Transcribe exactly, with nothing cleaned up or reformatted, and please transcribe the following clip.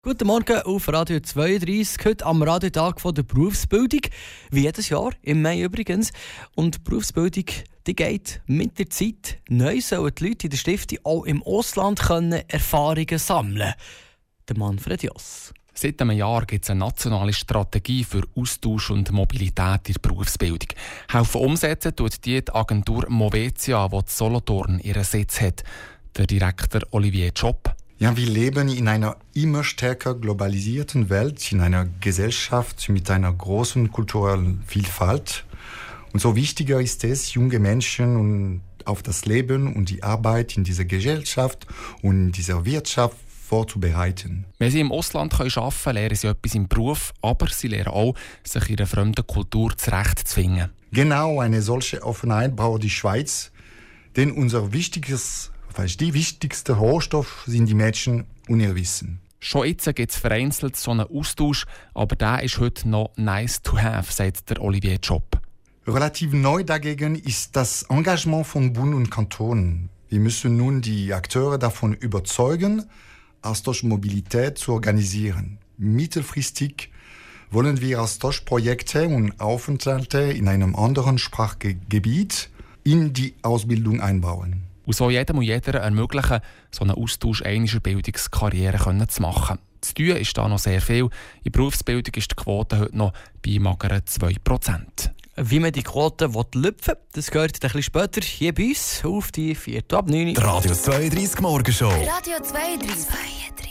Guten Morgen auf Radio zweiunddreissig, heute am Radiotag von der Berufsbildung, wie jedes Jahr, im Mai übrigens. Und die Berufsbildung die geht mit der Zeit. Neu sollen die Leute in der Stiftung auch im Ausland können Erfahrungen sammeln. Der Manfred Joss. Seit einem Jahr gibt es eine nationale Strategie für Austausch und Mobilität in der Berufsbildung. Helfen umsetzen tut die, die Agentur Movetia, wo Solothurn ihren Sitz hat. Der Direktor Olivier Job. Ja, wir leben in einer immer stärker globalisierten Welt, in einer Gesellschaft mit einer großen kulturellen Vielfalt. Und so wichtiger ist es, junge Menschen auf das Leben und die Arbeit in dieser Gesellschaft und in dieser Wirtschaft vorzubereiten. Wenn sie im Ausland arbeiten können, lernen sie etwas im Beruf, aber sie lernen auch, sich in einer fremden Kultur zurechtzufinden. Genau eine solche Offenheit braucht die Schweiz, denn unser wichtiges Die wichtigste Rohstoff sind die Menschen und ihr Wissen. Schon jetzt gibt es vereinzelt so einen Austausch, aber der ist heute noch nice to have, sagt der Olivier Job. Relativ neu dagegen ist das Engagement von Bund und Kantonen. Wir müssen nun die Akteure davon überzeugen, Austauschmobilität zu organisieren. Mittelfristig wollen wir Austauschprojekte und Aufenthalte in einem anderen Sprachgebiet in die Ausbildung einbauen. Und so jedem und jeder ermöglichen, so einen Austausch einer Bildungskarriere zu machen. Zu tun ist da noch sehr viel. In der Berufsbildung ist die Quote heute noch bei mageren zwei Prozent. Wie man die Quote lüpfen will, das gehört ein bisschen später hier bei uns auf die vierte ab neun. Radio zweiunddreissig Morgenshow. Radio zweiunddreissig.